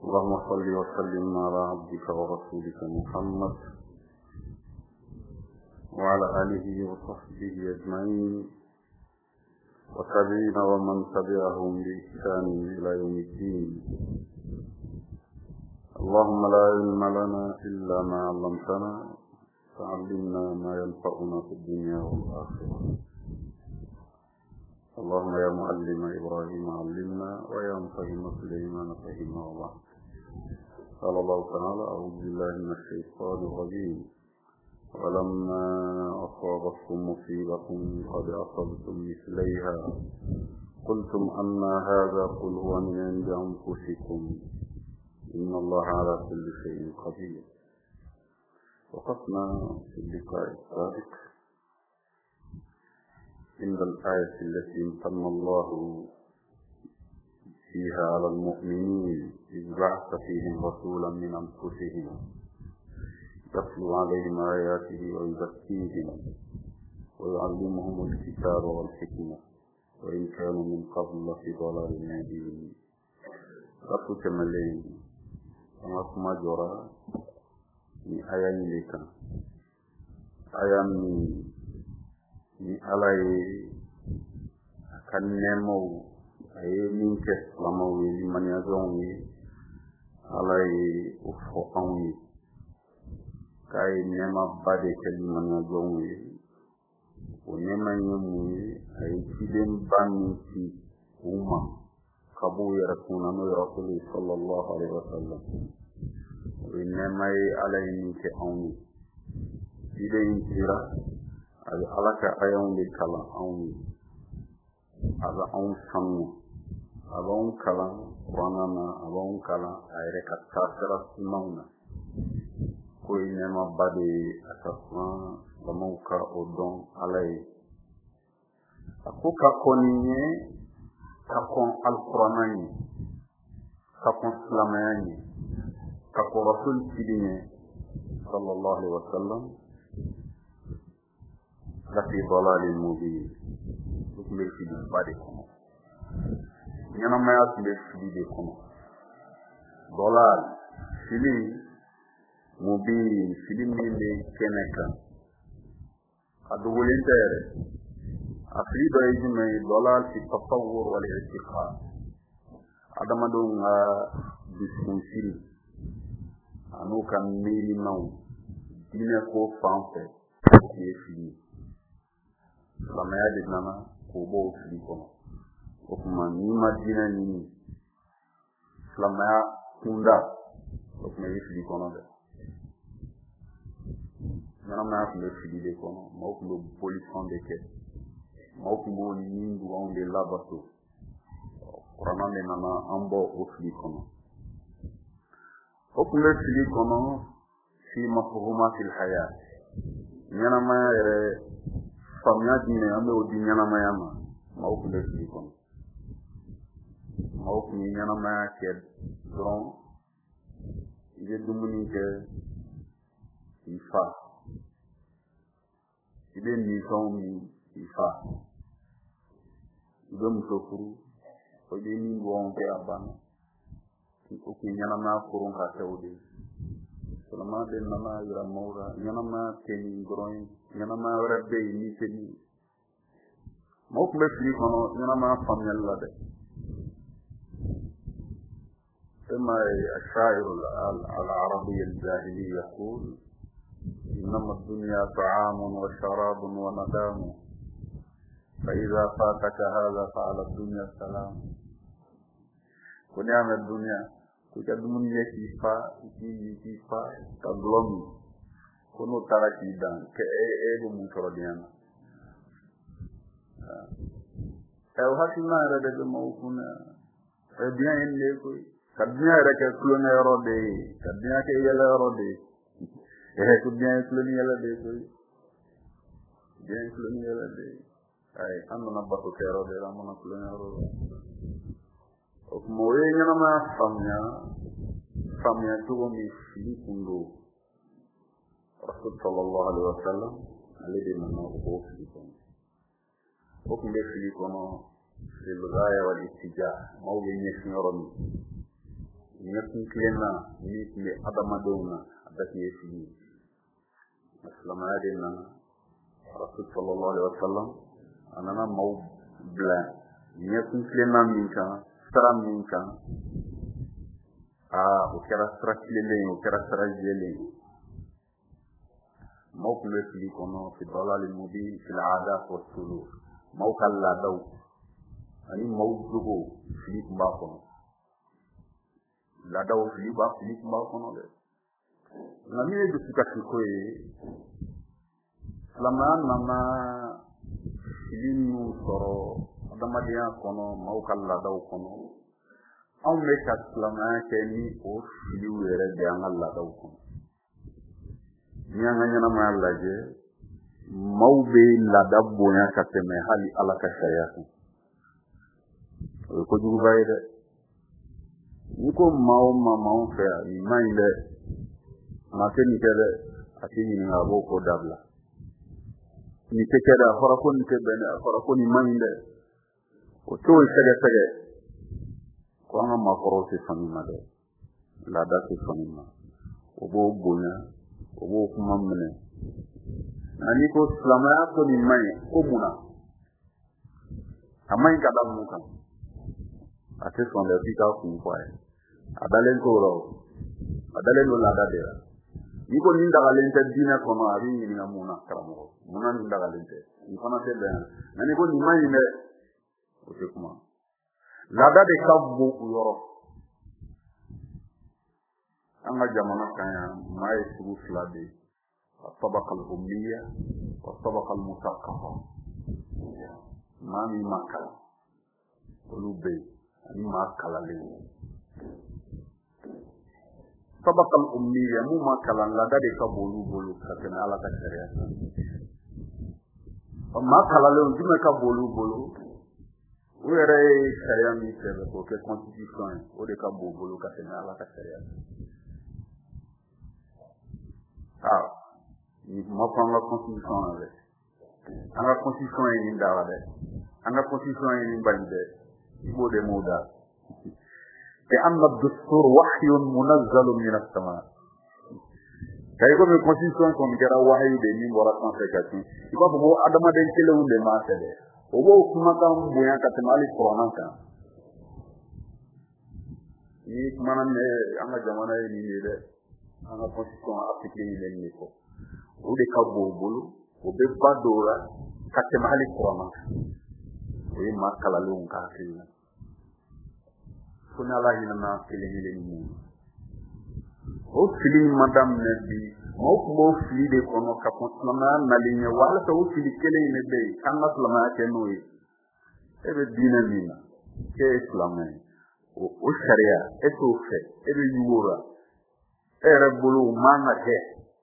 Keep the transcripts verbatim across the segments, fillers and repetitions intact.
اللهم صل وسلم على عبدك ورسولك محمد وعلى آله وصحبه أجمعين وتابعين ومن تبعهم بإحسان إلى يوم الدين. اللهم لا علم لنا إلا ما علمتنا فعلمنا ما ينفعنا في الدنيا والآخرة. اللهم يا معلم إبراهيم علمنا ويا مفهم سليمان فهمنا. الله قال الله تعالى: أعوذ بالله من الشيطان الرجيم: ولما أصابتكم مصيبة قد أصبتم مثليها قلتم أن هذا قل هو من عند أنفسكم إن الله على كل شيء قدير. وقفنا في اللقاء السابق عند الآية التي امتن الله فيها على المؤمنين إذ بعث فيهم رسولا من أنفسهم يتلو عليهم آياته ويزكيهم ويعلمهم الكتاب والحكمة وإن كانوا من قبل في ضلال مبين. Satu kemeleng sama semua jora ni ayat ni kan ayat ni ni alai kan nemo ay min ke lama wi mania zong ni alai ufo anwi kai nema bade ke mania zong ni o nema nyemu ay kiden bani ci umma kabu ya rakuna no rasul sallallahu alaihi wasallam inma alai min ke anwi kiden tira al alaka ayon de kala anwi aba on sanu aba on kala wanana aba on kala ayre katakara sunna ko inma bade asafma bamuka odon alai akuka koninye kakon alquranani kakon islamani kakon rasul kidine sallallahu alaihi wasallam la fi dalalin mubin tukle fi bade kono nyana maya tukle fi de kono dalal fili mubin fili minde keneka adu wolentere afrida yime dalal fi tatawwur wal i'tiqad adama don disconfil anu kan miri naw dine ko fanfe ki fili lamaya de nana ko bo fili kono o kuma ni madina ni lamaya tunda o kuma fili kono de nana ma fili fili de kono mo ko police de ke mo ko mo ni ndu on de labato korana de nana ambo o fili kono o kuma fili kono fi mafhumatil hayat nana ma yere famya dine ambe o dinyana mayama mawku le fi kon mawku ni nyana maya ke dron ide dumuni ke ifa ide ni son mi ifa ide musofuru o de ni won ke abana ko ki nyana ma kurun ka tawde salama de nana yura mawra nyana ma ke ni groin nyana ma rabbe ni teni mawku le fi kono nyana ma famyal la de كما الشاعر العربي الجاهلي يقول: إنما الدنيا طعام وشراب ومدام فإذا فاتك هذا فعلى الدنيا السلام. ونعم الدنيا كجدمن يكيفا يكيفا تظلم كنو تركيدان كأيب مكرديانا أو هكذا رد موكونا أبيان إليكوي kadnya reke klone rode kadnya ke yele rode eh kudnya klone yele de ko bien klone yele de ay amna bako ke rode amna klone rode ok moye nyana ma famnya famnya to mi fili kundo rasul sallallahu alaihi wasallam alide manno ko fili kundo ok mbe fili kono fil ghaya wal ittijah mawbe nyesnyoroni ñetti klena ni ni adamadona abati yesi aslama adina rasul sallallahu alaihi wasallam anana maw bla ñetti klena minka saram minka ah o kera strakile o kera strajele maw kule fi kono fi dalal mubin fi al'adat wa suluk maw kala daw ani maw dugo fi ba kono la daw fi ba fi ba kono de na mi du sikati ko e laman mama ilinu soro adamadiya kono maw kala daw kono on me ka lama ke ni o fiu ere de an la daw kono nyanga nyana ma laje mawbe la dabbo ya kateme hali ala ka shayatu ko jugu bayde niko maw ma maw fe ni mande ma ke ni kede ati ni ngabo ko dabla ni ke keda fara ko ni ke bene fara ko ni mande o to sege sege ko nga ma koro ci famima de la da ci famima o bo bonya o bo kuma mene ani ko islamaya ko ni mai ko muna amai ka da muka ate son le fika ku kwae adalen ko ro adalen lo la da de ni ko ni ndaga lente dina ko no ari ni na muna karamo muna ni ndaga lente ni kono te be ani ko ni mai ne o te kuma la da de ka bu yoro anga jamana kanya mai suru flade الطبقة الأمية والطبقة المثقفة ما من مكان قلوبي أني ما كلا لي الطبقة الأمية مو ما كلا لا ذلك بولو بولو كتنا على كشريعة ما كلا لهم جم كبولو بولو ويرى شريعة ميسر كوكي constitution ودك بولو بولو كتنا على كشريعة ah ni mo prendre la constitution avec en la constitution est inda de en la constitution est in bande ibo de moda et amma ad-dustur wahyun munazzal min as-sama kay ko me constitution ko ngara wahyu de ni wala conséquence ibo bo adama den kele wunde ma tede obo kuma kam buya katamali qur'an ka ni kuma ne anga jamana ni de anga constitution appliquer ni ni ko o de ka bobolo o be badora katema hali qur'an o yi makala lu ka kila kuna la hina na kile hile ni mu o fili madam nabi mo ko fili de kono ka kontlama na linya wala to fili kele ne be kan maslama ke noyi e be dina mina ke islamai o sharia e to fe e be yuura e rabulu mana ke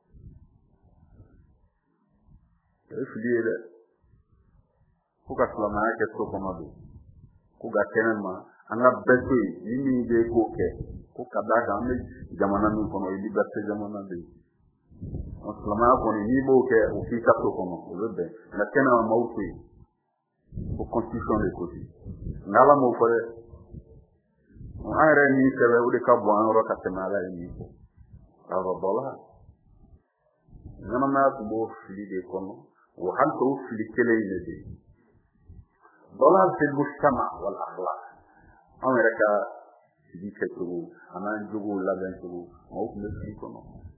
filiere kuka salama yake soko madu kuga tenema anga beto yimi de koke kuka daga ame jamana mi kono liberté jamana de salama ko ni boke ufika soko mo lebe na tena mauti o constitution de côté ngala mo fore ayre ni sebe udi ka bo an ro ka temala ni ko aba bola ngana ma ko fili de kono وهل توفي لكلي لدي ضلال في المجتمع والأخلاق أمريكا دي كتبو أنا نجبو لا بنجبو موت نسيكم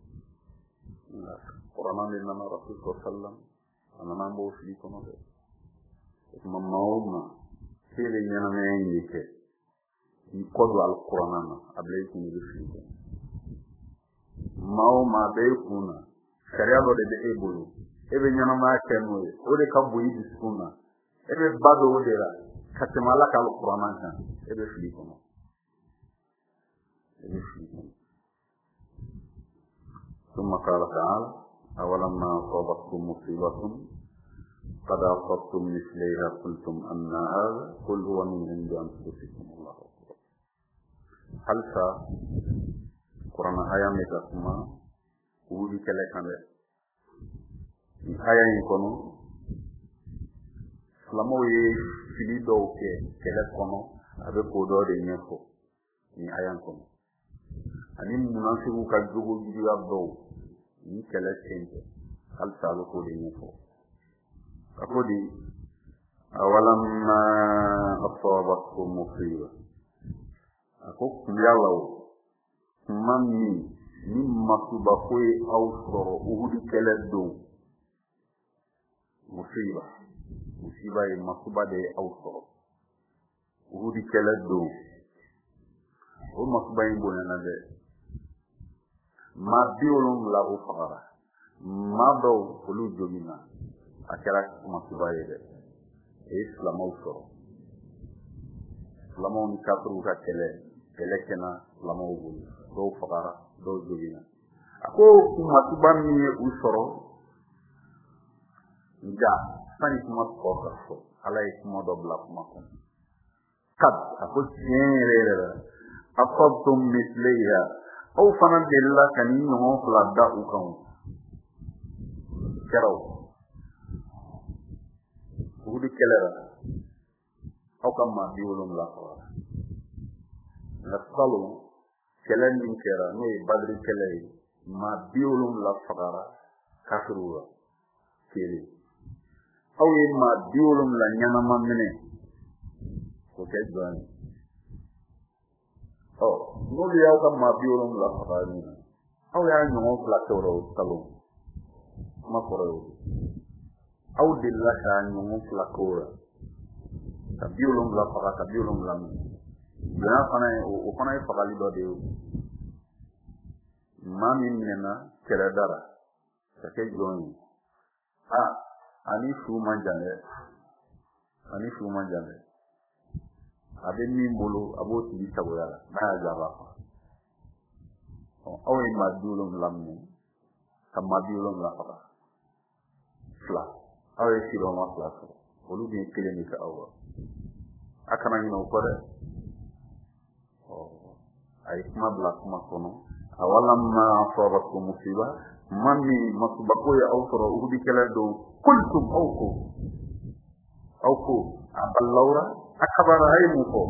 قرآن لنا رسول صلى الله عليه وسلم أنا نبو فيكم ثم موما كيلي ينمين لك يقضوا على القرآن أبليكم يرسلكم موما بيكونا شريعة دي بيبولو ebe nyana ma kenu o de ka boyi disuna ebe bado o de la katemala ka alquran kan ebe fili kono ebe fili kono ثم قال تعالى أولما أصابتكم مصيبة قد أصبتم مثليها قلتم أن هذا قل هو من عند أنفسكم الله أكبر هل سا قرآن آية مكتومة ودي كلا كان ni aya yin kono slamo ye fili do ke kele kono abe ko do de nyefo ni aya kono ani munafiqu ka jogo juguya dɔw ni kɛlɛ senfɛ halisa a bɛ k'o de ɲɛfɔ a ko de awalamma asabatkum musiba a ko kuyala o kuma min ni masuba ko ye aw sɔrɔ uhudi kɛlɛ don musiba musiba ye masuba de ye aw sɔrɔ uhudi kɛlɛ don o masuba in bonyana dɛ maa bi wolonwula o fagara maa dɔw olu jogina a kɛra masuba ye dɛ o ye silamaw sɔrɔ silamaw ni kafiriw ka kɛlɛ kɛlɛ kɛna silamaw bolo dɔw fagara dɔw jogina a ko masuba min ye u sɔrɔ nka sani kuma tɔ ka fɔ ala ye kuma dɔ bila kuma kɔnɔ kad a ko tiɲɛ yɛrɛ yɛrɛ la asabtum misliha aw fana delila ka ni ɲɔgɔn fila da u kan kɛra o uhudi kɛlɛ la aw ka maa bi wolonwula fagara nka salon kɛlɛ min kɛra n'o ye badiri kɛlɛ ye maa bi wolonwula fagara kafiriw la kelen aw ye maa bi wolonwula ɲanama minɛ o kɛ jɔn ye ɔ n'olu y'aw ka maa bi wolonwula fagara min na aw y'a ɲɔgɔn fila kɛ o la o salon kuma kɔrɔ ye o aw delila k'a ɲɔgɔn fila kɛ o la ka bi wolonwula faga ka bi wolonwula minɛ jɔnya fana ye o fana ye fagali dɔ de ye maa min minɛna kɛlɛda la ka kɛ jɔn ye a ani su man jan dɛ ani su man jan dɛ a bɛ min bolo a b'o tigi sagoya la n'a y'a diya a b'a faga aw ye maa bi wolonwula minɛ ka maa bi wolonwula faga fila aw ye sirɔma fila sɔrɔ olu bɛ kelen de kɛ aw la a kana ɲinɛ o kɔ dɛ a ye kuma bila kuma kɔnɔ awalamma asabatkum musiba man min masuba ko ye aw sɔrɔ uhudi kɛlɛ don kultum aw ko aw ko a ballawra a kabara a ye mun fɔ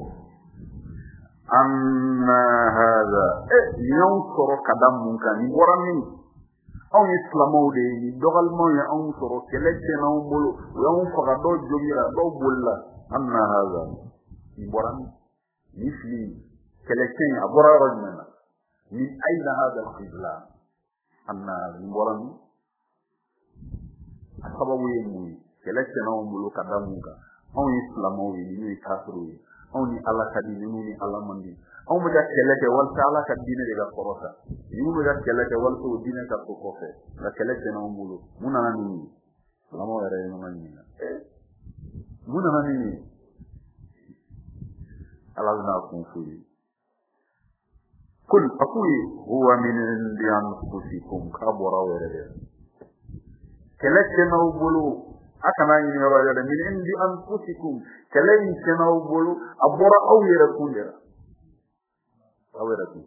anna hada e y'aw sɔrɔ ka da mun kan nin bɔra min anw ye silamaw de ye nin dɔgɔlimaw ye anw sɔrɔ kɛlɛ tiɲɛna anw bolo u y'anw faga dɔw jogira dɔw bolila anna hada nin bɔra min nin fili kɛlɛ tiɲɛ a bɔra yɔrɔ jumɛn na min ayna hada al-khizlan anna nin bɔra min a sababu ye mun ye kɛlɛ tiɲɛna anw bolo ka da mun kan anw ye silamaw ye ninnu ye kafiriw ye anw ni ala ka di ninnu ni ala man di anw bɛ ka kɛlɛ kɛ walasa ala ka diinɛ de ka kɔrɔta ninnu bɛ ka kɛlɛ kɛ walasa o diinɛ ka to kɔfɛ nka kɛlɛ tiɲɛna anw bolo mun nana nin ye silamaw yɛrɛ ye ɲɔgɔn ɲininka mun nana nin ye ala bɛna a kun f'u ye kul a k'u ye huwa min indi anfusikum k'a bɔra aw yɛrɛ de kɛlɛ tiɲɛna aw bolo a kana ɲini yɔrɔ yɛrɛ min indi anfusikum kɛlɛ in tiɲɛna aw bolo a bɔra aw yɛrɛ kun de la aw yɛrɛ kun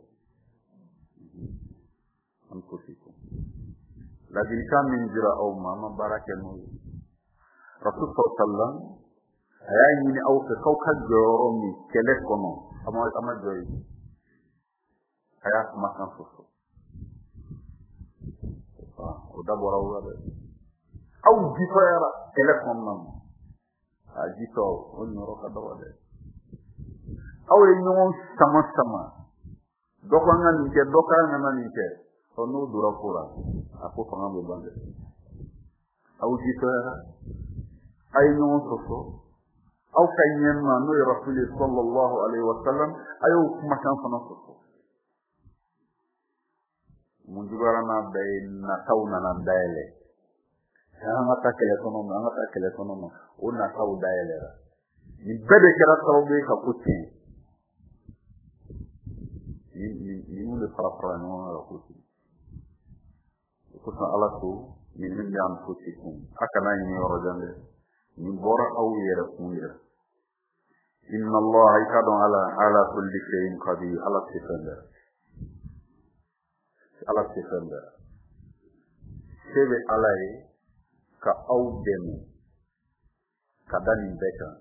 anfusikum ladilikan min dira aw ma an ma baara kɛ n'o ye rasul sallam a y'a ɲini aw fɛ k'aw ka jɔyɔrɔ min kɛlɛ kɔnɔ a ma jɔ ye a y'a kumakan fɔ fɔ o dabɔra aw la dɛ aw jitɔyara kɛlɛ kɔnɔna na a jitɔ o niyɔrɔ ka dɔgɔ dɛ aw ye ɲɔgɔn sama sama dɔ kan ka nin kɛ dɔ kan ka nin kɛ ɔ n'o dora ko la a ko fanga bɛ ban dɛ aw jitɔyara a ye ɲɔgɔn sɔsɔ aw ka ɲɛma n'o ye rasuli sallallahu alaihi wa sallam a y'o kumakan fana sɔsɔ mun jugara n'a bɛɛ ye nataw nana dayɛlɛ an ka taa kɛlɛ kɔnɔ ma an ka taa kɛlɛ kɔnɔ ma o nataw dayɛlɛra nin bɛɛ de kɛra sababu ye ka ko tiɲɛ ninnu de fara fara ɲɔgɔn kan ka ko tiɲɛ o kosɔn ala ko nin min bɛ an ko ti kun a kana ɲini yɔrɔ jan dɛ nin bɔra aw yɛrɛ kun yɛrɛ inna allaha i ka dɔn ala ala kulli shay'in qadir ala se fɛn bɛɛ ala se fɛn bɛɛ se bɛ ala ye ka aw dɛmɛ ka da nin bɛɛ kan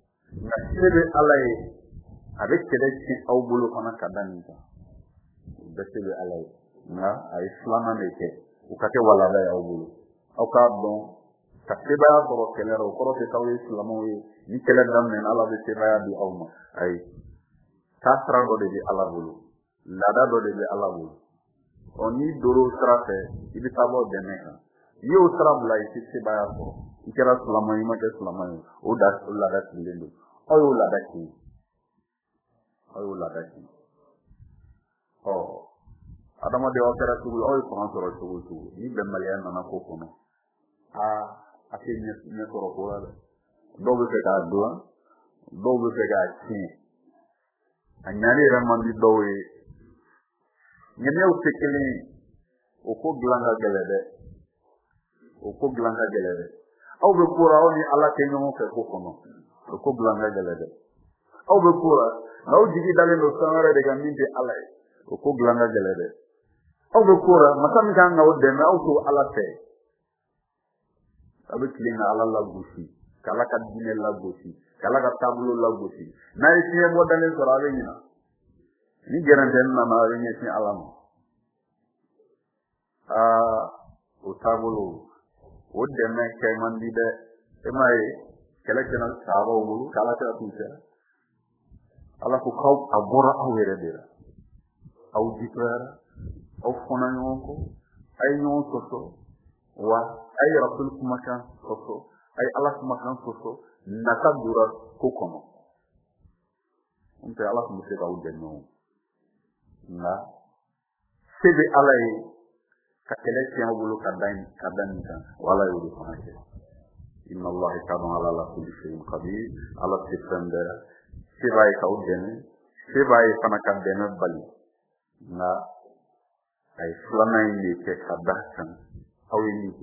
nka se bɛ ala ye a bɛ kɛlɛ tiɲɛ aw bolo fana ka da nin kan bɛɛ bɛ ala ye nka a ye filanan de kɛ u ka kɛ walanda y'aw bolo aw k'a dɔn ka sebaya sɔrɔ kɛlɛ la o kɔrɔ tɛ k'aw ye silamɛw ye ni kɛlɛ daminɛna ala bɛ sebaya di aw ma ayi taasira dɔ de bɛ ala bolo laada dɔ de bɛ ala bolo ɔ n'i dor'o sira fɛ i bɛ taa bɔ dɛmɛ kan n'i y'o sira bila i tɛ sebaya sɔrɔ i kɛra silamɛ ye i ma kɛ silamɛ ye o da o laada sigilen don aw y'o laada kɛ aw y'o laada kɛ ɔ adamaden aw kɛra cogo aw ye fanga sɔrɔ cogo o cogo ni bɛnbaliya nana ko kɔnɔ aa a tɛ ɲɛ sɔrɔ ko la dɛ dɔw bɛ fɛ k'a dilan dɔw bɛ fɛ k'a tiɲɛ a ɲani yɛrɛ man di dɔw ye ŋɛɲɛw tɛ kelen ye o ko dilan ka gɛlɛn dɛ o ko dilan ka gɛlɛn dɛ aw bɛ ko la aw ni ala tɛ ɲɔgɔn fɛ ko kɔnɔ o ko dilan ka gɛlɛn dɛ aw bɛ ko la n'aw jigi dalen don fɛn wɛrɛ de kan min tɛ ala ye o ko dilan ka gɛlɛn dɛ aw bɛ ko la masa min kan k'aw dɛmɛ aw to ala fɛ a bɛ tilen ka ala lagosi k'ala ka diinɛ lagosi k'ala ka taabolo lagosi n'a ye fiɲɛ bɔdalen sɔrɔ a bɛ ɲina ni gɛrɛntɛni nana a bɛ ɲɛsin ala ma aa o taabolo o dɛmɛ kɛ man di dɛ e m'a ye kɛlɛ kɛra sahabaw bolo k'ala kɛra t'u cɛ ala ko k'aw a bɔra aw yɛrɛ de la aw jitoyara aw fɔnna ɲɔgɔn kɔ a ye ɲɔgɔn sɔsɔ wa a ye rasul kumakan sɔsɔ a ye ala kumakan sɔsɔ nata dora ko kɔnɔ n tɛ ala tun bɛ se k'aw dɛmɛ o nka se bɛ ala ye ka kɛlɛ tiɲɛ aw bolo ka da ka da nin kan wa ala y'o de fana kɛ inna allaha kana ala kulli shay'in qadir ala tɛ fɛn bɛɛ se b'a ye k'aw dɛmɛ se b'a ye fana ka dɛmɛ bali nka a ye filanan in de kɛ ka da kan aw ye min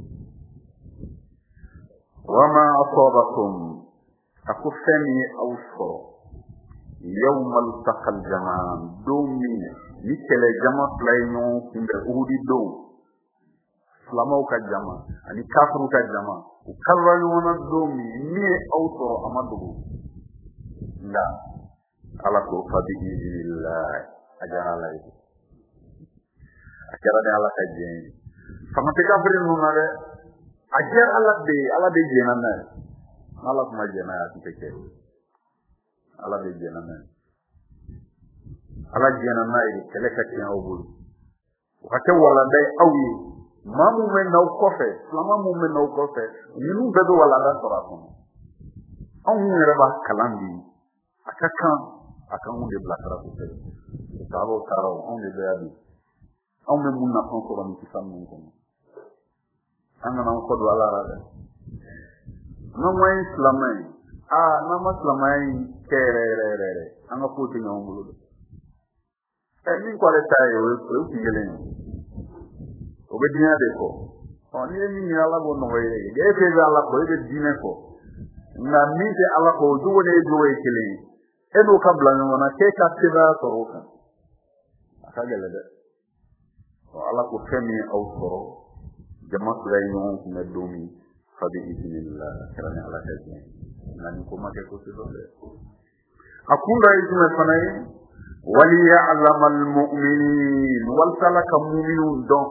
wama asabakum a ko fɛn min ye aw sɔrɔ yawmal taqal jama'an don min ni kɛlɛ jama fila ye ɲɔgɔn kunbɛn uhudi don silamɛw ka jama ani kafiru ka jama u kalila ɲɔgɔn na don min min ye aw sɔrɔ a ma dogo nka ala ko fa bi idinillah a diyara ala ye a kɛra ni ala ka diɲɛ ye fanga tɛ kafiri ninnu na dɛ a diyara ala de ye ala de jɛnna n'a ye n'ala kuma jɛnna ye a tun tɛ kɛ ala de jɛnna n'a ye ala jɛnna n'a ye kɛlɛ ka tiɲɛ aw bolo o ka kɛ walanda ye aw ye maa mun bɛ n'aw kɔfɛ silamɛ mun bɛ n'aw kɔfɛ ninnu bɛɛ bɛ walanda sɔrɔ a kɔnɔ anw yɛrɛ b'a kalan bi a ka kan a kan mun de bilasira kosɛbɛ sababu taara anw de bɛ yan bi anw bɛ mun nafan sɔrɔ nin kisa ninnu kɔnɔ an kana an kɔ don ala la dɛ n'an ma ye silamɛ ye aa n'an ma silamɛya in kɛ yɛrɛ yɛrɛ yɛrɛ yɛrɛ an ka foyi tɛ ɲɔgɔn bolo dɛ ɛ min ko ale ta ye o ye kun kelen ye o bɛ diinɛ de kɔ ɔ n'i ye min ɲini ala b'o nɔgɔya ye e fɛ bɛ ala kɔ e bɛ diinɛ kɔ nka min tɛ ala kɔ o jogo ni e jogo ye kelen ye e n'o ka bila ɲɔgɔn na k'e ka sebaya sɔrɔ o kan a ka gɛlɛn dɛ ɔ ala ko fɛn min aw sɔrɔ jama fila ye ɲɔgɔn kunbɛ don min fa bi idinillah kɛra ni ala ka diɲɛ nka nin ko ma kɛ kosɛbɛ dɛ a kun dɔ ye jumɛn fana ye waliya'lama almu'minin walasa ala ka mu'minunw dɔn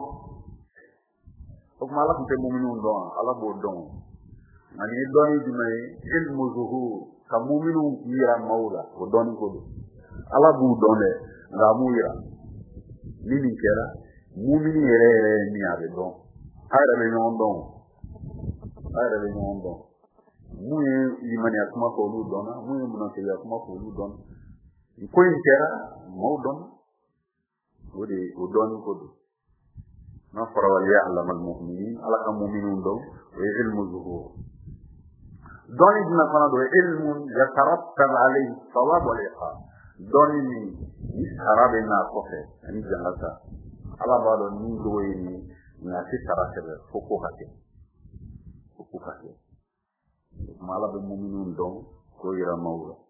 o tuma ala tun tɛ mu'minunw dɔn ala b'o dɔn nka nin dɔn ye jumɛn ye ilmu zuhur ka mu'minunw yira maaw la o dɔnni ko don ala b'u dɔn dɛ nka a m'u yira ni nin kɛra mu'minin yɛrɛ yɛrɛ ye min a bɛ dɔn a yɛrɛ bɛ ɲɔgɔn dɔn a yɛrɛ bɛ ɲɔgɔn dɔn mun ye limaniya kuma fɔ olu dɔnna mun ye munafiya kuma fɔ olu dɔnna ko in kɛra maaw dɔn o de o dɔnni ko don n'a fɔra waliya'lama almu'minin ala ka mu'minunw dɔn o ye ilmu zuhur dɔnni jumɛn fana don ilmu yatarattab alayhi thawab wal iqab dɔnni min ni sara bɛ n'a kɔfɛ ani jannata ala b'a dɔn nin jogo ye nin nka a tɛ sara sɛbɛn fo ko ka kɛ fo ko ka kɛ o tuma ala bɛ mu'minunw dɔn k'o yira maaw la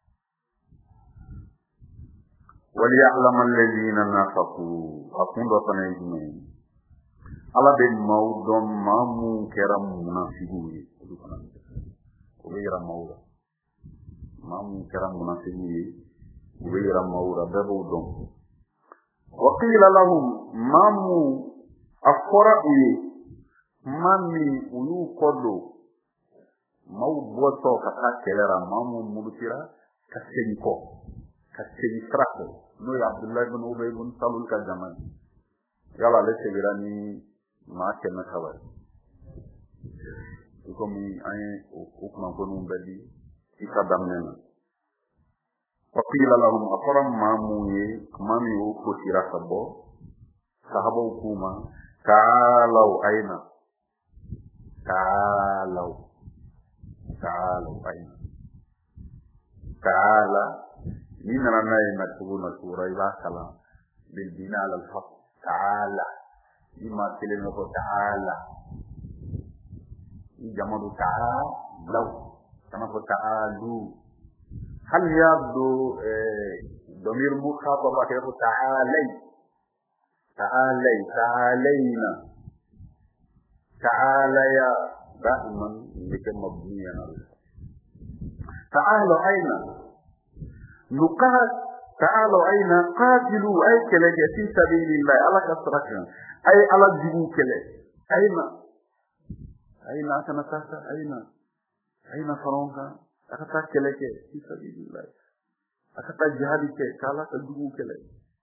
waliya'lama alladhina nafaqu a kun dɔ fana ye jumɛn ye ala bɛ maaw dɔn maa mun kɛra munafigiw ye olu fana o bɛ yira maaw la maa mun kɛra munafigiw ye o bɛ yira maaw la bɛɛ b'o dɔn وقيل لهم مامو أفرأي مامي ويو قدو مو بوتو كتا كيلرا مامو مبترا كسينكو كسيني سراكو نو عبد الله بن أبي بن سلول كجمان يلا لسيبراني ما كنا كوي يكومي أي أكما كنون بدي إكادامنا وقيل لهم أفرم ماموي مامي وكوشيرا سبو صحابو كوما تعالوا أين تعالوا تعالوا أين تعالى من رنا يمتبون سورة إذا كلا بالبناء على الحق تعالى إما كلمة تعالى جمعوا تعالوا جمعوا تعالوا هل يبدو ضمير مخاطب كيف تعالي تعالي تعالينا تعاليا دائما بكم مبنيا تعالوا أين نقات تعالوا أين قاتلوا أي كلك في سبيل الله على كسركنا أي على جبوك كلك أين أين أتنساك أين أين فرنسا أكتا كلك في سبيل الله أكتا جهادك كالا تدبو كلك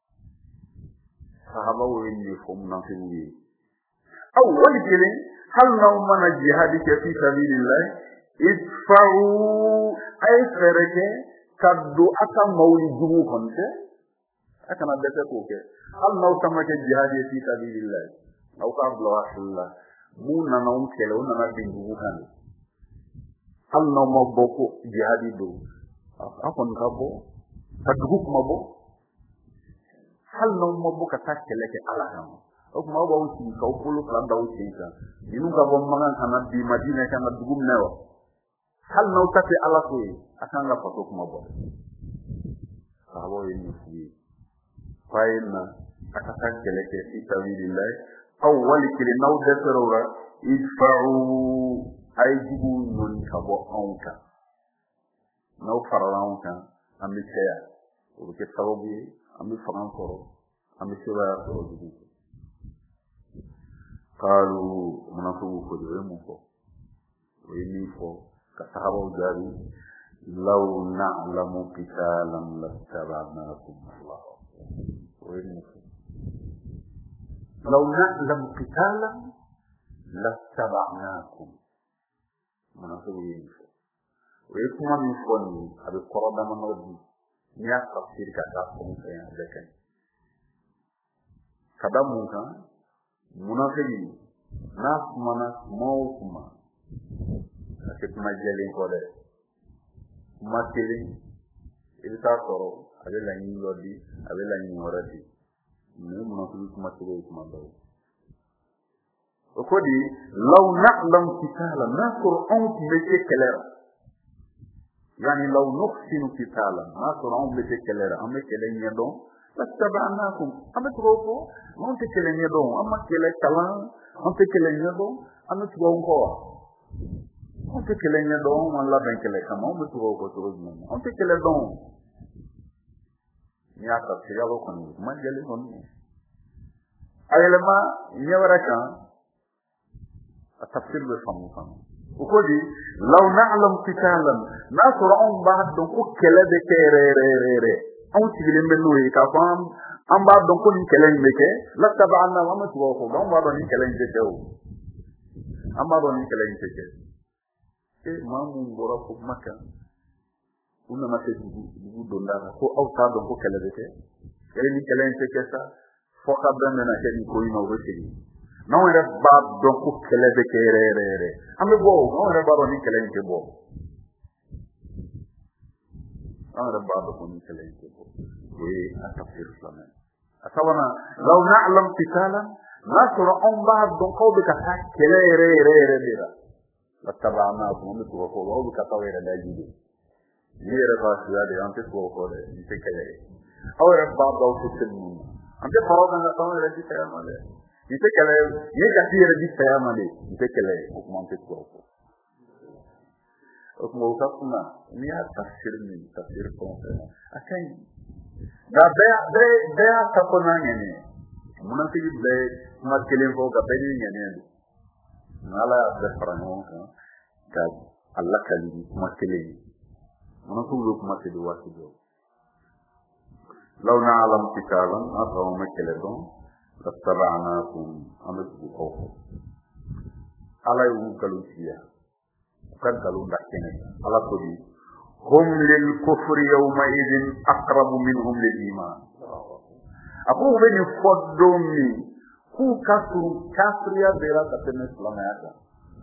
صحابة وإني فمنا في الوي أول كلك هل نومنا جهادك في سبيل الله ادفعوا أي فرق كدو أكا مولي جبو كنت أكنا بتكوك هل نومنا جهادك في سبيل الله أو قبل وحي الله مونا نوم كلك وننا بنجبو كنت hal na mo boko jihadi do afon kabo taduguk mabo hal na mo boka takkeleke ala ham ok ma ba wuti ka opolo kala da wuti ka dinu ka bo mangan kana bi madina kana dugum newa hal na utati ala ko akanga patok mabo sabo yini fi fayna akatakkeleke itawilillah awwal kili nawda tarura idfa'u ay jibu non kabo onka no farawanka ambi seya o ke sababu ambi farankoro ambi sewa ko jibu qalu munafiqu ko de mo ko wini ko ka sahaba jari law na'lamu qitalan lattaba'nakum Allah wini law na'lamu qitalan lattaba'nakum مناسب ينفع ويكما من فوني أبي قرابة من ودي نياك تفسير كتابكم فيها ذكا كداموك مناسبين ناس مناس موكما أكيد مجالين قولي ماتلين إذا صاروا أبي لاني لودي أبي لاني وردي من مناسبين كما تقول كما دعو وكودي لو نعلم قتالا نذكر أنت بتكلر يعني لو نحسن قتالا نذكر أنت بتكلر أما كلين يدون لاتبعناكم أما تروحوا أنت كلين يدون أما كلين كلام أنت كلين يدون أما تروحوا أنت كلين يدون ولا بين كلين كم أما تروحوا تروحوا أنت كلين يدون يا تفسير الله كنوا ما جالي كنوا أيلما يوركا التفسير بالفهم فهم وكودي لو نعلم قتالا نصر أم بعد دون كلا بكير ري ري ري أو تجلين منوي كفام أم بعد دون كل كلام بك لا تبعنا وما توافق أم بعد دون كلام بك أم بعد دون كلام بك إيه ما من برا فوق مكان ونا ما تجيبوا دون ده هو أو تاد دون كلا بك يعني كلام بك سا فوق بدنا كذي كوي ما وشيء non era bab donc kele de kere re re ambe bo non era bab ni kele ni bo non era bab ko ni kele ni bo we atafsir islamen asawana law na'lam qitalan nasra um ba'd donc ko be ka kele re re re dira lattaba'na ko mi ko ko wa ka tawira da jibi ni era ba siya de ante ko ko de ni te kele awra bab do ko tin ante farada na tawira di tayamale يتكلم يجاتي ردي سيامالي يتكلم وكمان تكوكو وكمان وكما نيا تفسير من تفسير كونفنا أكين da be be be ta ko na ngene mun fi be ma kelen ko ga be ni ngene ngala da farano ka Allah kali ma kelen mun ko lu ma te do wasi do law na'lam kitaban asaw ma keledon lattaba'nakum amadu ko ala yu galusiya kan galu da kene ala ko di hum lil kufri yawma idin aqrabu minhum lil iman aku beni foddomi ku kasu kafriya bera katene islamaya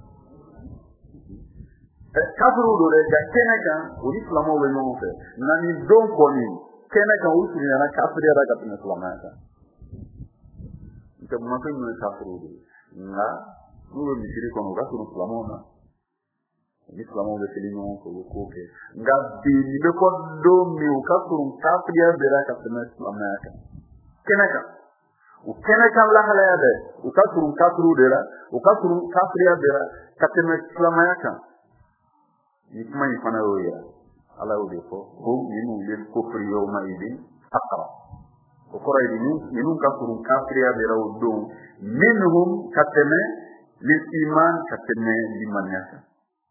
kafru do re ga kene kan o islamo we no fe nani don ko ni kene kan o suri na kafriya da katene islamaya ite mo fe no kafru do na no mi siri ko no ga suru islamo na islamo be selino ko ko ke ngabbi ni be ko do mi o kafru kafriya bera katene islamaya kene kan o kene kan la hala ya de o kafru kafru de la o kafru kafriya bera katene islamaya kan ikma ifana yoya ala ode ko ko yinu le ko friyo ma idin akra ko kora idin yinu ka kurun kafriya be raw do minhum kateme lil iman kateme liman yasa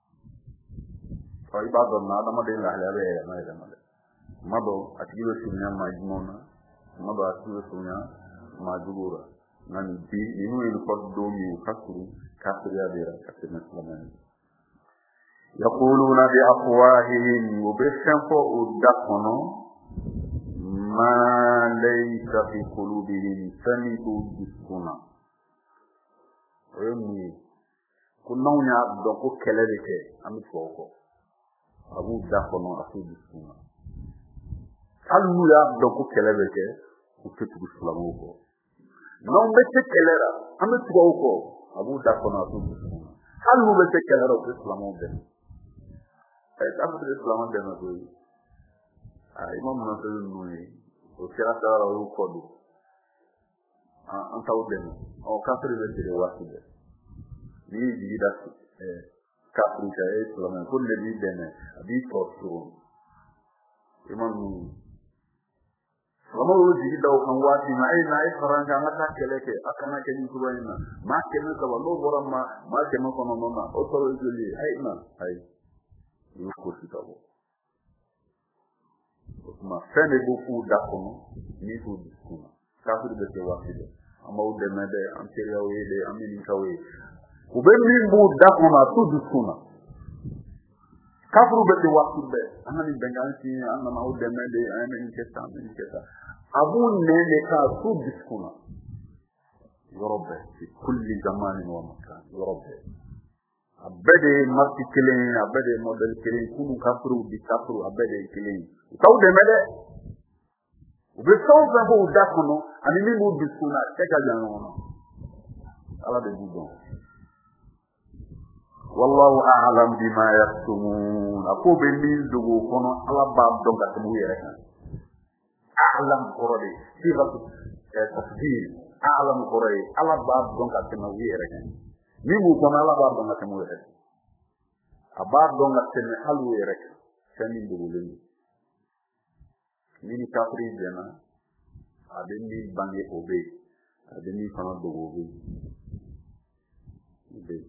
ko ibado na da made la ala be ma da made mado atilo sunya majmona mado atilo sunya majugura nan bi yinu yinu ko do mi ka kurun kafriya be raw kateme liman يقولون بأفواههم وبشنفوا الدقنوا ما ليس في قلوبهم سمعوا بسكنا ويمي كنا نعبدو كلابك أمي فوقو أبو الدقنوا أسو بسكنا هل نعبدو كلابك وكتب السلاموكو نعم بسكلارا أمي فوقو أبو الدقنوا أسو بسكنا هل نعبدو كلابك السلاموكو ay tabu islam de na do ay mom na do nuy o kira tara o kodu an taw dem o kafir be dire waside ni di da eh kafir ka islam ko le di dene abi to suru imam Lama wo di da kan wati ma ai na ai faranga mata keleke akana ke ni kubaina ma ke no ka lo bora ma ma ke no kono no na o to joli ai na ai ni ko sitabo ma fene beaucoup d'akono ni ko diskuna kafir de te waside ama o de mede anterior we de amini kawe u ben min bu d'akono to diskuna kafir be te waside amani benganti anna o de mede amini ke ta amini ke ta abu nene ka to diskuna yorobbe fi kulli zamanin wa makan yorobbe abede marti kilin abede model kilin kunu kafru di kafru abede kilin taw de mede be taw fa ho dakono ani mi mo biskuna teka jano no ala de budon wallahu a'lam bima yaktumun ako be min dugo kono ala ba don ka mu yere kan a'lam korode sifatu tafsir a'lam korode ala ba don ka mu yere kan ni mu kono ala ba don ka mu yere abar don ka tene halu yere kan sami dugo le ni kafri jena adeni bangi obe adeni kono dugo obe obe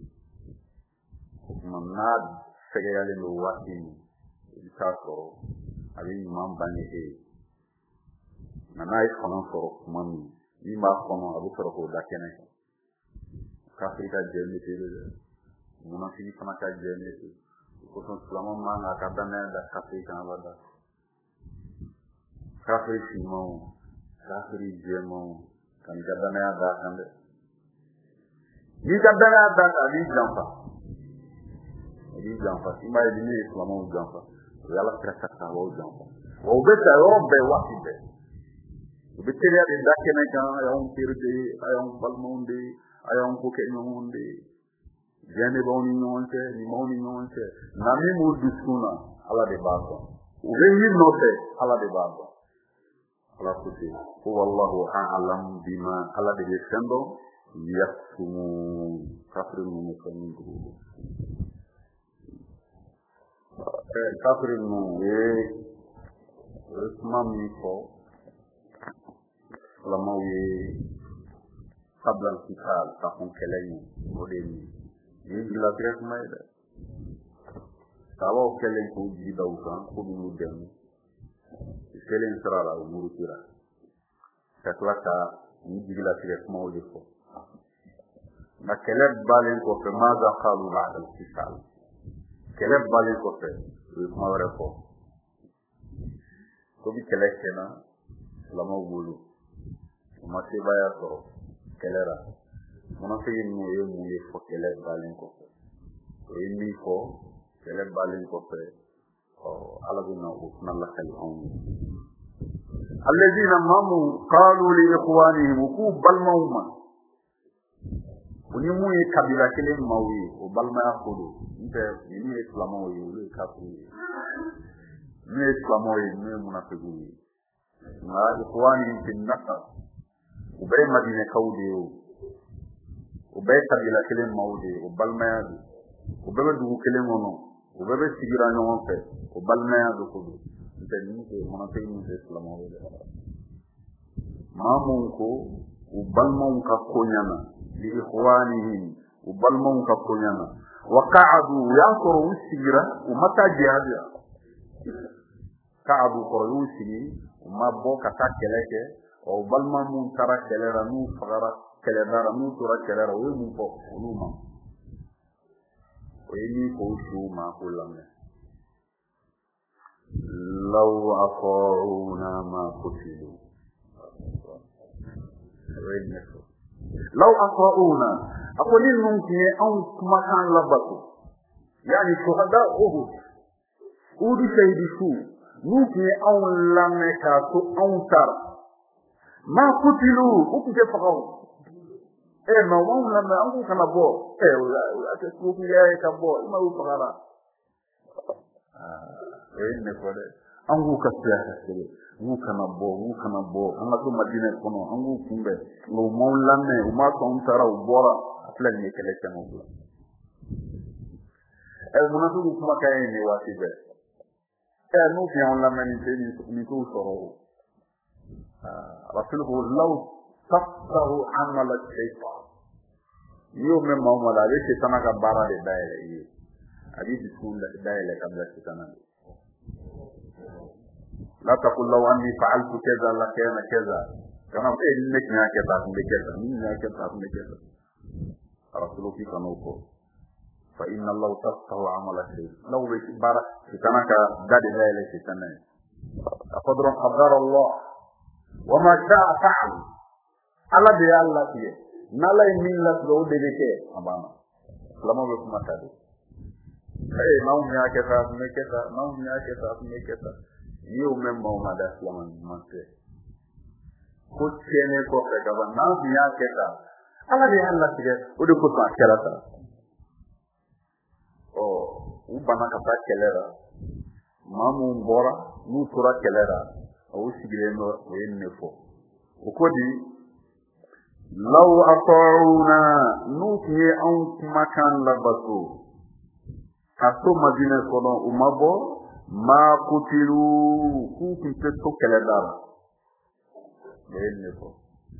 manad segayale no wati ikako ali imam bangi e nanai kono foro mami ni ma kono abu foro ko dakene kafrika jeni tele mona fini kono ka jeni ko son salama manga kadana da kafrika wada kafri simo kafri jemo kan kadana da kande ni kadana da ali jampa ali jampa ima ni islam o jampa yalla krakata o jampa o beta o be waside betere de dakene kan ayon tirde ayon balmonde ayon ko ke nonde jene boni nonte ni moni nonte nami mu diskuna ala de bago o be ni note ala de bago ala kuti ko wallahu a'lam bima ala de sendo yaktumu kafirun mukamin grupo eh kafirun e resmami ko Islamawi qabla al-qital takun kelayin modeni ni la tres maida tawo kelen ko di dawkan ko mu dem kelen sara umuru tira taklaka ni di la tres mawdi ko ma keleb balen ko fe maza qalu ba'da al-qital keleb balen ko fe ma wara ko ko bi kelekena lama wulu ma se baya to kelera mona fe ni yo mu ye fo keleb balen ko fe e ni ko keleb balen ko fe o ala bina usna la khali on alladhina mamu qalu li ikhwanihim ku bal mawma uni mu ye kabila kelen mawi o balma yakudu nte ni islamo yi ulu kafu ni islamo yi ni munafiqu ma ikhwanihim fi an-nasab ubay madina kawdi ubay kabila kelen mawdi o balma yadu ubay dugu kelen mono ubay sigira nyon fe o balma yadu kudu nte ni ke munafiqu ni islamo yi mamun ko u balma ka konyana li ikhwanihim u balma ka konyana wa qa'adu yanquru sigira u mata jihadiya qa'adu quru sigi u mabbo ka takeleke o balma mun tara kelera nu fagara kelera nu tura kelera we mun ko uluma o yini ko shuma kulame law aqauna ma qutilu law aqauna aqulin mumkin an makan labatu yani shuhada uhud uhud sayyidu mumkin an lameka to an tar ma qutilu ukuje faqaw eh ma won lamma an kana bo eh wala ate ko ya ka bo ma u faqara ah eh ne ko de an ku ka tsaya tsere wu kana bo wu kana bo an to madina kono an ku kumbe no mawlanne o ma to on tara o bora aflan ne kele tamo bula e munatu kuma kay ni wasibe e no fi on la mani te ni ko soro ah rasuluhu law tafsahu amal al-shaytan yo me mawala le ke tanaka bara de daile yi hadisi sunna daile kabla kitana لا تقول لو أني فعلت كذا لكان كذا كما في إنك ناك تعمل كذا من ناك تعمل كذا رسول في كنوكو فإن الله تفتح عمل الشيء لو بارك كتناك داد ذلك كتناك قدر قدر الله وما شاء فعل على دي الله فيه نلا من لك لو ديك أبانا لما بسمع كذا أي نوم ناك تعمل كذا نوم ناك تعمل كذا yo memma o mada islaman mante ko tiene ko fe ga na biya keta ala de Allah tige o de ko ta kerata o u bana ka ta kelera mamu mbora nu tura kelera o sigire no yenne fo o ko di law ata'una nuti an makan labatu aso madina kono umabo ma kutilu ku kite to keledara benne ko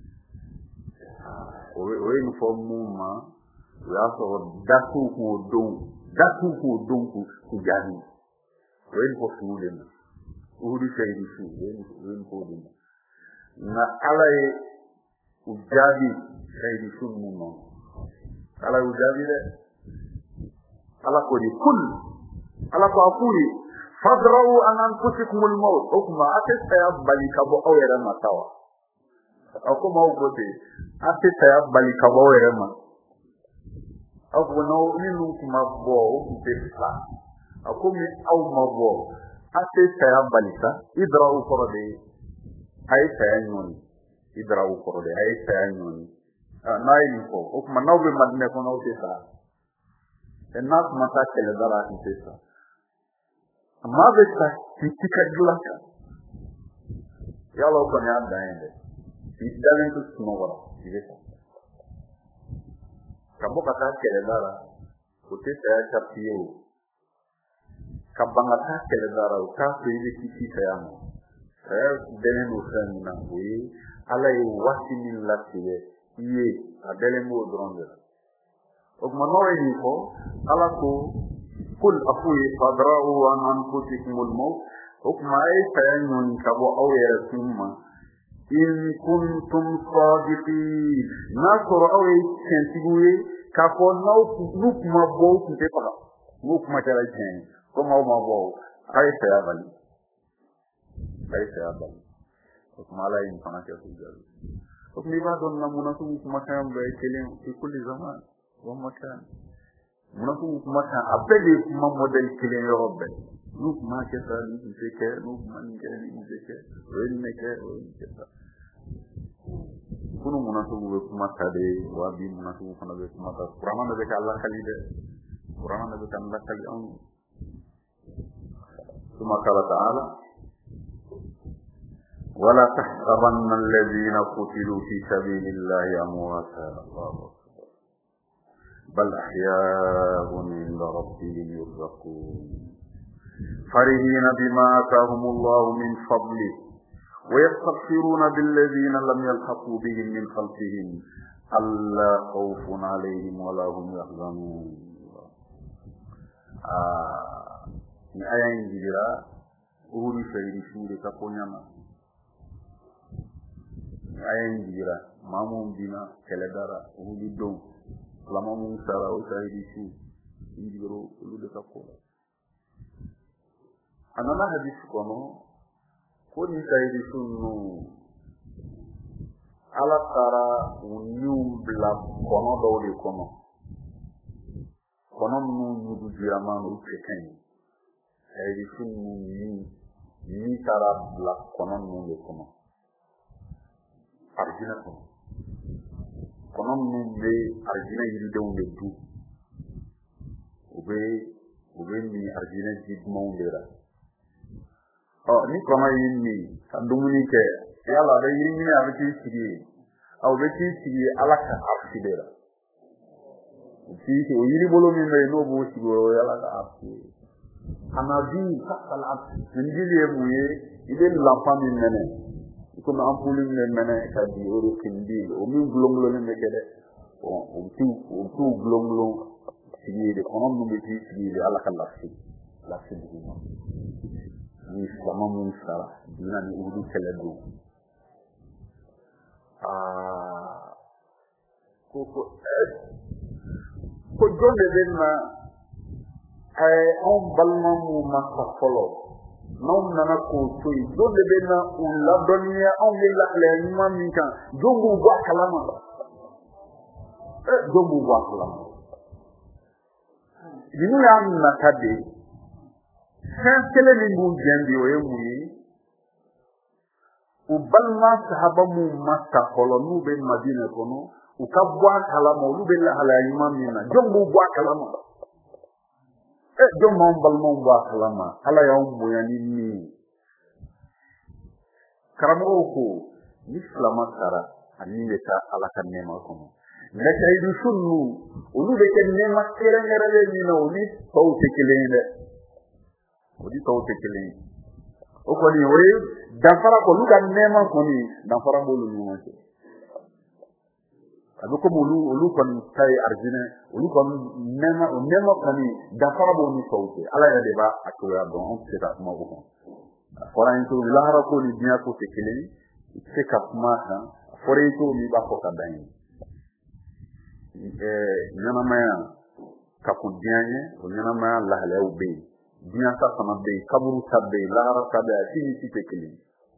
o o en fomu ma ya so datu ko don datu ko don ku ku jani o en ko fuule na o ri sai di fu en en ko din na alai ujabi sai di fu mu no ala ujabi de ala ko di kul ala ko afuri fadra'u an anfusikum al-maut hukma atayab balika bo awere matawa akuma ugote atayab balika bo awere ma abuno ninu kuma bo ukupesa akumi au mabo atayab balika idra'u farade ay tayanyoni idra'u farade ay tayanyoni nayi ko hukma nawbe madne ko nawtesa ennas mata kele dara intesa amma betta tikka glaka yalo ko ne andande idalen to snowara digeta kabo kata kele dara uti saya chapiyo kabanga ta kele dara uta pili kiti sayamo saya denen usan na wi ala ye waati min latigɛ i ye a bɛlen b'o dɔrɔn de la o tuma n'o ye nin fɔ ala ko kul a f'u ye fadra'u an anfusikumul mawt o tuma a ye saya ɲɔni ka bɔ aw yɛrɛ kun ma in kuntum sadiqin n'a sɔrɔ aw ye tiɲɛtigiw ye k'a fɔ n'aw n'u kuma bɔ u tun tɛ faga n'u kuma kɛra tiɲɛ ye komi aw ma bɔ a ye saya bali a ye saya bali o tuma ala ye nin fana kɛ k'u jaabi o tuma i b'a dɔn na munafiqu kumakan bɛɛ ye kelen fi kulli zaman wa makan munafiqu kumakan a bɛɛ de ye kuma modèle kelen yɔrɔ bɛɛ n'u kuma kɛ sa nin tun tɛ kɛ n'u kuma nin kɛ nin tɛ kɛ o ye nin kɛ o ye nin kɛ sa kunu munafiqu bɛ kuma ta de wa bi munafiqu fana bɛ kuma ta kuranɛ bɛ kɛ ala kali dɛ kuranɛ bɛ kɛ ala kali anw ثم قال تعالى ولا تحسبن الذين قتلوا في سبيل الله أمواتا بل أحياء عند ربهم يرزقون فرحين بما آتاهم الله من فضله ويستغفرون بالذين لم يلحقوا بهم من خلفهم ألا خوف عليهم ولا هم يحزنون ni aya injira uhuri sayri shure ka konyama ni aya injira mamun bina keledara uhuri don lamamun sara o sayri shu injiro ulude ka kola anana hadith kono ko ni sayri shu no ala tara unium bla kono dawde kono kono nu yudu jiraman o keken aydi sunnu ni ni tara bla kono nu le kono arjina kono kono nu be arjina yiri de wonde du obe obe ni arjina jidmo ndera oh ni kono yinni sandumuni ke yalla da yiri ni abiti sigi aw be ti sigi alaka afsidera ti ti o yiri bolo mi me no bo sigi o yalla ka afsidera anabi sakal ab ndile muye ile la fami mene ko na ampulu ne mene ka di oro kindi o mi glonglo ne mekede o o tu o tu glonglo sigi de kono mu be sigi de ala kala fi la fi di mo ni sama mun sara dina ni udu keledo ah ko ko ko jonde den na ay on balma mu makka folo non nana ko toy donde benna on la donia on mi la le mami kan jongu wa kalama eh jongu wa kalama dinu ya na kade sen kele ni mu jendi o yemuri o balma sahaba mu makka folo nu be madina kono o kabwa kalama lu be la hala mami na jongu wa kalama e jom mon bal mon wa kalama ala ya ummu yani ni karamo ko islama kara anile ta ala kan nema ko ne tay du sunnu ulu be ken nema kere ngere ni no ni tawte kelende odi tawte kelende o ko ni ori dafara ko lu kan nema ko ni dafara bolu ni wonte abuko mulu ulu kon tay arjine ulu kon nema nema kani dafara bo ni sawte ala ya deba akwa don on se ta mo ko fora into lahara ko ni dia ko tekele se ka kuma ha fora into mi ba ko ka dan eh nyama maya ka ku dianye o nyama maya lahale u be dia sa sama be kaburu sabbe lahara sabbe ti ti tekele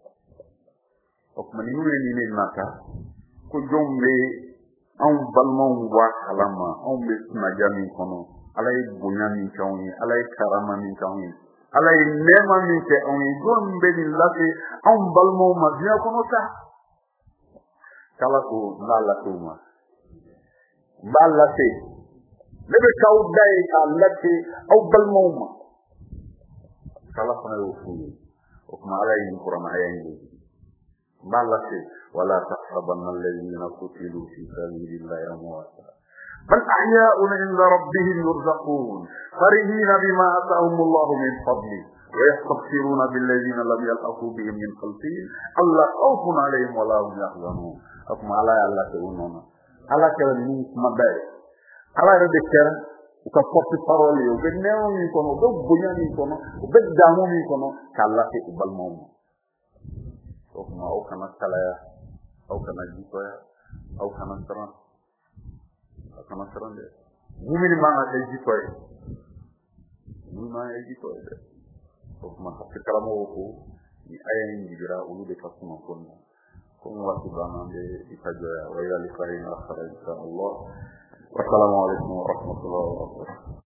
o kuma ni ni ni naka ko jombe on balmon wa kalama on be majami kono alay bunyami kawni alay karama min kawni alay nema min te on gombe ni lati on balmon ma dia kono ta kala ko nala ko ma balate lebe kawdai alati aw balmon ma kala ko yo fu o kuma alay ni qur'an ayayi balate ولا تحسبن الذين قتلوا في سبيل الله أمواتا بل أحياء عند ربهم يرزقون فرحين بما آتاهم الله من فضله ويستبشرون بالذين لم يلحقوا بهم من خلفهم ألا خوف عليهم ولا هم يحزنون أكما على الله تقولون على كلام من مباي على ردكر وكفوت parole yo be neew mi kono do bunya mi kono be damu mi kono kala ke ubal mom so ma o kana kala ya o kana jiko ya o kana tran o kana tran de mumini ma nga jiko ya mumini ma nga jiko ya so ma hakka kala mo ko ni ayen jira ulu de kasuma kono kono watu bana de itajoya wa ya li farin akhara insha Allah. Wassalamualaikum warahmatullahi wabarakatuh.